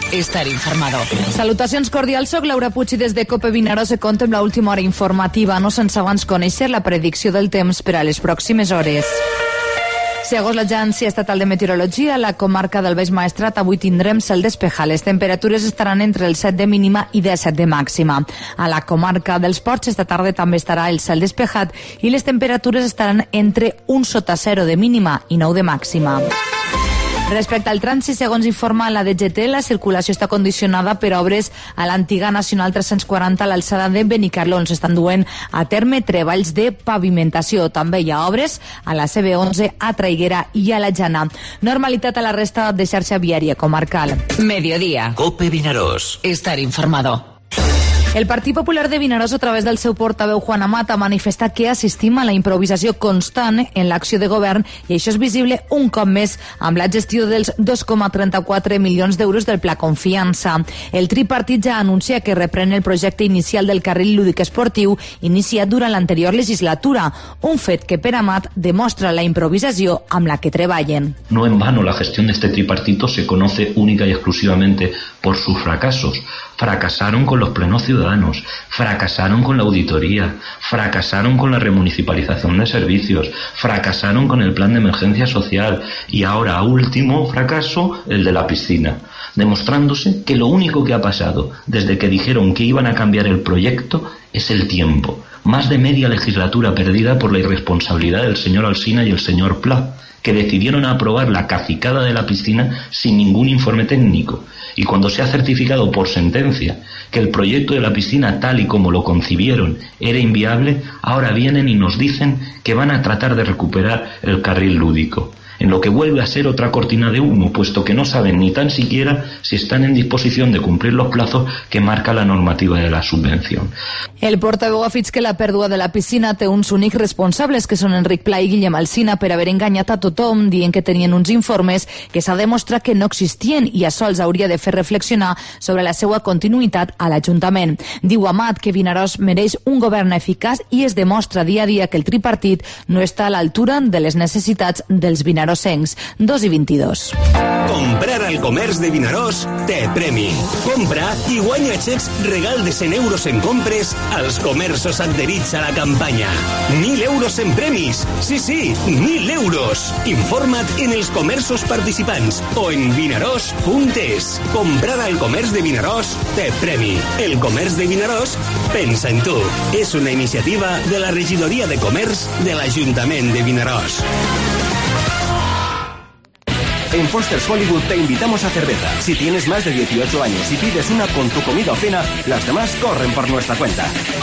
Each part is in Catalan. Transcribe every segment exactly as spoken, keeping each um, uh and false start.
estar informado. Salutacions cordials, soc Laura Puig i des de Cope Vinaròs contem l'última hora informativa, no sense abans conèixer la predicció del temps per a les pròximes hores. Segons l'Agència Estatal de Meteorologia, a la comarca del Baix Maestrat avui tindrem cel despejat. Les temperatures estaran entre el set de mínima i disset de màxima. A la comarca dels Ports esta tarda també estarà el cel despejat i les temperatures estaran entre un sota zero de mínima i nou de màxima. Respecte al trànsit, segons informa la D G T, la circulació està condicionada per obres a l'antiga Nacional tres-cents quaranta a l'alçada de Benicarló, on s'estan duent a terme treballs de pavimentació. També hi ha obres a la C B onze, a Traiguera i a la Jana. Normalitat a la resta de xarxa viària comarcal. Mediodía. Cope Vinaròs. Estar informado. El Partit Popular de Vinaròs, a través del seu portaveu Juan Amat, ha manifestat que assistim a la improvisació constant en l'acció de govern i això és visible un cop més amb la gestió dels dos coma trenta-quatre milions d'euros del Pla Confiança. El tripartit ja anuncia que reprèn el projecte inicial del carril lúdic esportiu iniciat durant l'anterior legislatura, un fet que per Amat demostra la improvisació amb la que treballen. No en vano la gestión de este tripartito se conoce única y exclusivamente por sus fracasos. Fracasaron con los plenos ciudadanos, fracasaron con la auditoría, fracasaron con la remunicipalización de servicios, fracasaron con el plan de emergencia social y ahora, último fracaso, el de la piscina, demostrándose que lo único que ha pasado desde que dijeron que iban a cambiar el proyecto es el tiempo. Más de media legislatura perdida por la irresponsabilidad del señor Alsina y el señor Pla, que decidieron aprobar la cacicada de la piscina sin ningún informe técnico. Y cuando se ha certificado por sentencia que el proyecto de la piscina tal y como lo concibieron era inviable, ahora vienen y nos dicen que van a tratar de recuperar el carril lúdico, en lo que vuelve a ser otra cortina de humo, puesto que no saben ni tan siquiera si están en disposición de cumplir los plazos que marca la normativa de la subvención. El portaveu ha afegit que la pèrdua de la piscina té uns únics responsables, que són Enric Pla i Guillem Alsina, per haver enganyat a tothom, dient que tenien uns informes que s'ha demostrat que no existien i això els hauria de fer reflexionar sobre la seva continuïtat a l'Ajuntament. Diu Amat que Vinaròs mereix un govern eficaç i es demostra dia a dia que el tripartit no està a l'altura de les necessitats dels vinaròsencs. dos i vint-i-dos. Comprar al comerç de Vinaròs té premi. Compra i guanya xecs regal de cent euros en compres als comerços adherits a la campanya. Mil euros en premis. Sí, sí, mil euros. Informa't en els comerços participants o en vinaròs punt es. Comprar al comerç de Vinaròs té premi. El comerç de Vinaròs pensa en tu. És una iniciativa de la Regidoria de Comerç de l'Ajuntament de Vinaròs. En Foster's Hollywood te invitamos a cerveza. Si tienes más de dieciocho años y pides una con tu comida o cena, las demás corren por nuestra cuenta.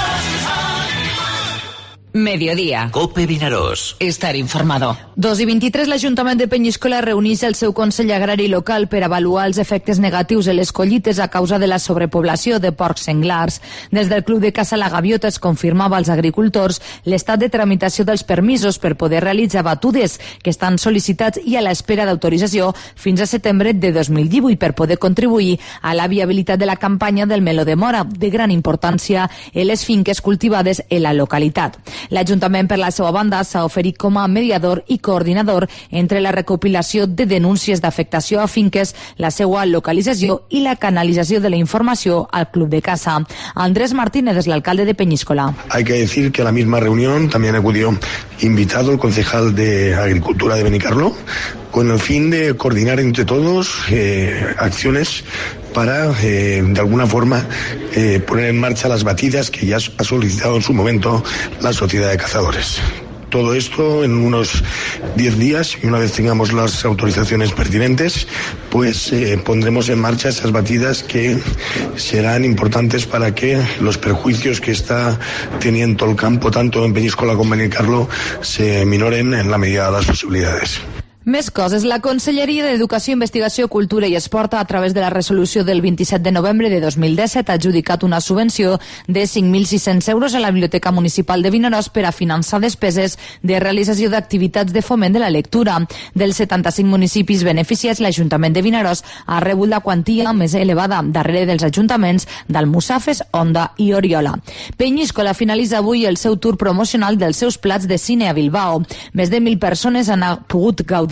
Mediodía. Cope Vinaròs. Estar informado. dos i vint-i-tres, l'Ajuntament de Penyíscola reuneix el seu Consell Agrari Local per avaluar els efectes negatius en les collites a causa de la sobrepoblació de porcs senglars. Des del Club de Caça La Gaviota es confirmava als agricultors l'estat de tramitació dels permisos per poder realitzar batudes que estan sol·licitats i a l'espera d'autorització fins a setembre de dos mil divuit per poder contribuir a la viabilitat de la campanya del meló de mora, de gran importància en les finques cultivades en la localitat. L'Ajuntament, per la seva banda, s'ha oferit com a mediador i coordinador entre la recopilació de denúncies d'afectació a finques, la seva localització i la canalització de la informació al Club de Caça. Andrés Martínez es l'alcalde de Peñíscola. Hay que decir que a la misma reunión también acudió invitado el concejal de Agricultura de Benicarló, con el fin de coordinar entre todos eh, acciones para, eh, de alguna forma, eh, poner en marcha las batidas que ya ha solicitado en su momento la Sociedad de Cazadores. Todo esto en unos diez días, y una vez tengamos las autorizaciones pertinentes, pues eh, pondremos en marcha esas batidas que serán importantes para que los perjuicios que está teniendo el campo, tanto en Peñíscola como en Benicarló, se minoren en la medida de las posibilidades. Més coses. La Conselleria d'Educació, Investigació, Cultura i Esport, a través de la resolució del vint-i-set de novembre de dos mil disset, ha adjudicat una subvenció de cinc mil sis-cents euros a la Biblioteca Municipal de Vinaròs per a finançar despeses de realització d'activitats de foment de la lectura. Dels setanta-cinc municipis beneficiats, l'Ajuntament de Vinaròs ha rebut la quantia més elevada, darrere dels ajuntaments d'Almussafes, Onda i Oriola. Peñíscola finalitza avui el seu tour promocional dels seus plats de cine a Bilbao. Més de mil persones han pogut gaudir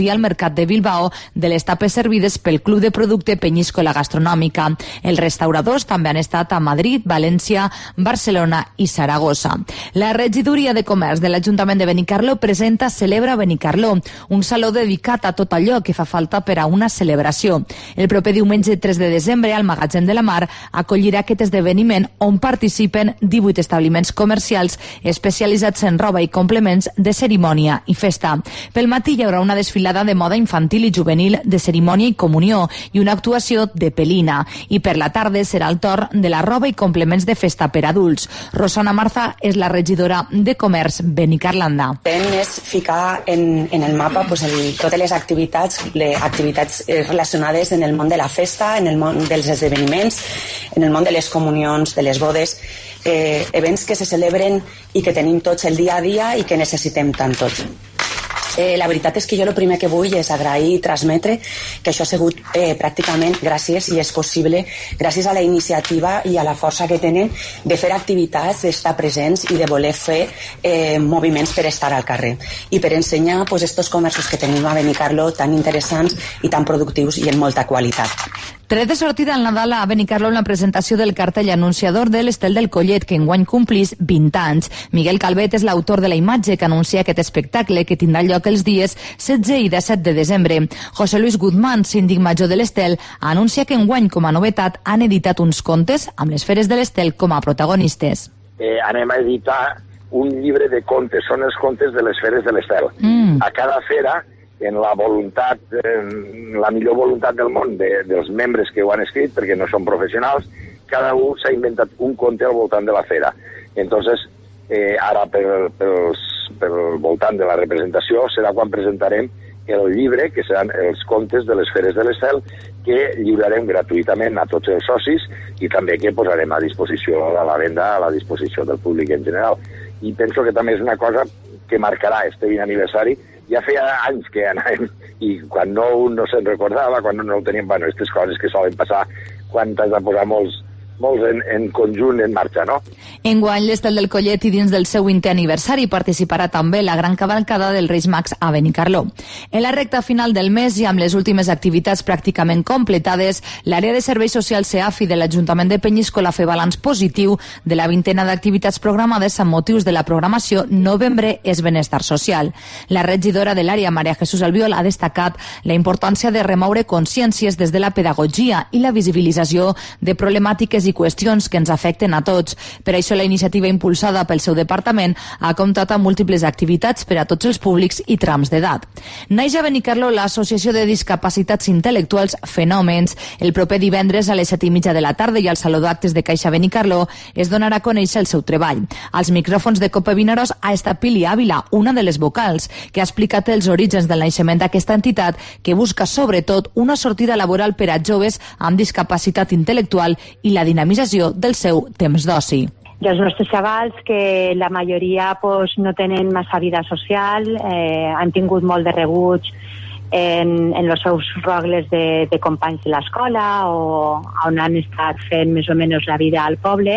gaudir al Mercat de Bilbao de les tapes servides pel Club de Producte Peñíscola Gastronòmica. Els restauradors també han estat a Madrid, València, Barcelona i Saragossa. La regidoria de comerç de l'Ajuntament de Benicarló presenta Celebra Benicarló, un saló dedicat a tot allò que fa falta per a una celebració. El proper diumenge tres de desembre al Magatzem de la Mar acollirà aquest esdeveniment on participen divuit establiments comercials especialitzats en roba i complements de cerimònia i festa. Pel matí hi haurà una desfilada de moda infantil i juvenil de cerimònia i comunió i una actuació de pelina. I per la tarda serà el torn de la roba i complements de festa per adults. Rosana Marza és la regidora de Comerç Benicarlanda. És ficar en, en el mapa pues, el, totes les activitats, les activitats relacionades en el món de la festa, en el món dels esdeveniments, en el món de les comunions, de les bodes, eh, events que se celebren i que tenim tots el dia a dia i que necessitem tant tots. Eh, la veritat és que jo el primer que vull és agrair i transmetre que això ha sigut eh, pràcticament gràcies i és possible gràcies a la iniciativa i a la força que tenen de fer activitats, d'estar presents i de voler fer eh, moviments per estar al carrer i per ensenyar pues, estos comerços que tenim a Benicarló tan interessants i tan productius i en molta qualitat. Tret de sortida al Nadal a Benicarló en la presentació del cartell anunciador de l'Estel del Collet, que enguany complís vint anys. Miguel Calvet és l'autor de la imatge que anuncia aquest espectacle, que tindrà lloc els dies setze i disset de desembre. José Luis Guzmán, síndic major de l'Estel, anuncia que enguany, com a novetat, han editat uns contes amb les feres de l'Estel com a protagonistes. Eh, anem a editar un llibre de contes, són els contes de les feres de l'Estel. Mm. A cada fera, en la voluntat, en la millor voluntat del món de, dels membres que ho han escrit, perquè no són professionals, cada un s'ha inventat un conte al voltant de la fera. Entonces, eh, ara per, pels, pel voltant de la representació serà quan presentarem el llibre, que seran els contes de les feres de l'Estel, que lliurarem gratuïtament a tots els socis i també que posarem a disposició a la venda, a la disposició del públic en general. I penso que també és una cosa que marcarà este vint aniversari. Ja feia anys que anàvem i quan no un no se'n recordava, quan no ho teníem, bueno, aquestes coses que solen passar quan t'has de posar molts, molts en, en conjunt en marxa, no? Enguany, l'Estel del Collet i dins del seu vintè aniversari participarà també la gran cavalcada del Reis Mags a Benicarló. En la recta final del mes i amb les últimes activitats pràcticament completades, l'àrea de serveis socials SEAFI de l'Ajuntament de Peñíscola fa balanç positiu de la vintena d'activitats programades amb motius de la programació Novembre és Benestar Social. La regidora de l'àrea, Maria Jesús Albiol, ha destacat la importància de remoure consciències des de la pedagogia i la visibilització de problemàtiques i qüestions que ens afecten a tots. Per això la iniciativa impulsada pel seu departament ha comptat amb múltiples activitats per a tots els públics i trams d'edat. Naix a Benicarló l'Associació de Discapacitats Intel·lectuals Fenòmens. El proper divendres a les set i mitja de la tarda i al Saló d'Actes de Caixa Benicarló es donarà a conèixer el seu treball. Als micròfons de Cope Vinaròs ha estat Pili Ávila, una de les vocals, que ha explicat els orígens del naixement d'aquesta entitat que busca sobretot una sortida laboral per a joves amb discapacitat intel·lectual i la dinamització del seu temps d'oci. Els nostres xavals, que la majoria pues, no tenen massa vida social, eh, han tingut molt de rebuig en, en els seus rogles de, de companys de l'escola o on han estat fent més o menys la vida al poble,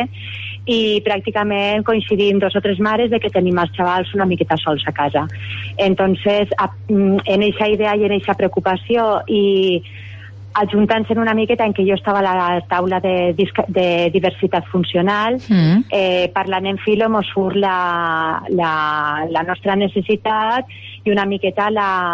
i pràcticament coincidim dos o tres mares de que tenim els xavals una miqueta sols a casa. Entonces, en aquesta idea i en aquesta preocupació i ajuntant-se una miqueta en què jo estava a la taula de, de diversitat funcional, mm. eh, parlant en filo mos surt la, la, la nostra necessitat i una miqueta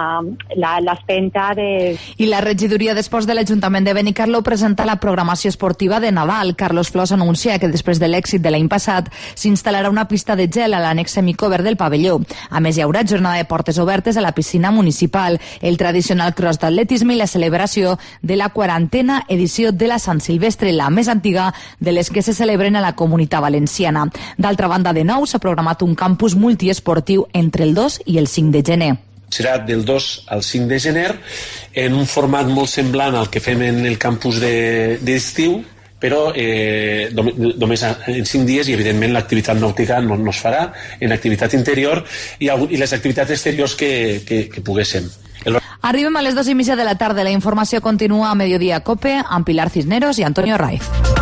l'espenta de... I la regidoria d'Esports de l'Ajuntament de Benicarló presenta la programació esportiva de Nadal. Carlos Flors anuncia que després de l'èxit de l'any passat s'instal·larà una pista de gel a l'annex semicover del pavelló. A més, hi haurà jornada de portes obertes a la piscina municipal, el tradicional cross d'atletisme i la celebració de de la quarantena edició de la Sant Silvestre, la més antiga de les que se celebren a la Comunitat Valenciana. D'altra banda, de nou s'ha programat un campus multiesportiu entre el dos i el cinc de gener. Serà del dos al cinc de gener en un format molt semblant al que fem en el campus d'estiu, de, però eh, només en cinc dies i evidentment l'activitat nàutica no, no es farà, en activitat interior i, i les activitats exteriors que, que, que poguéssim. El... Arribem a les dos i mitja de la tarda. La informació continua a Mediodía Cope amb Pilar Cisneros i Antonio Raiz.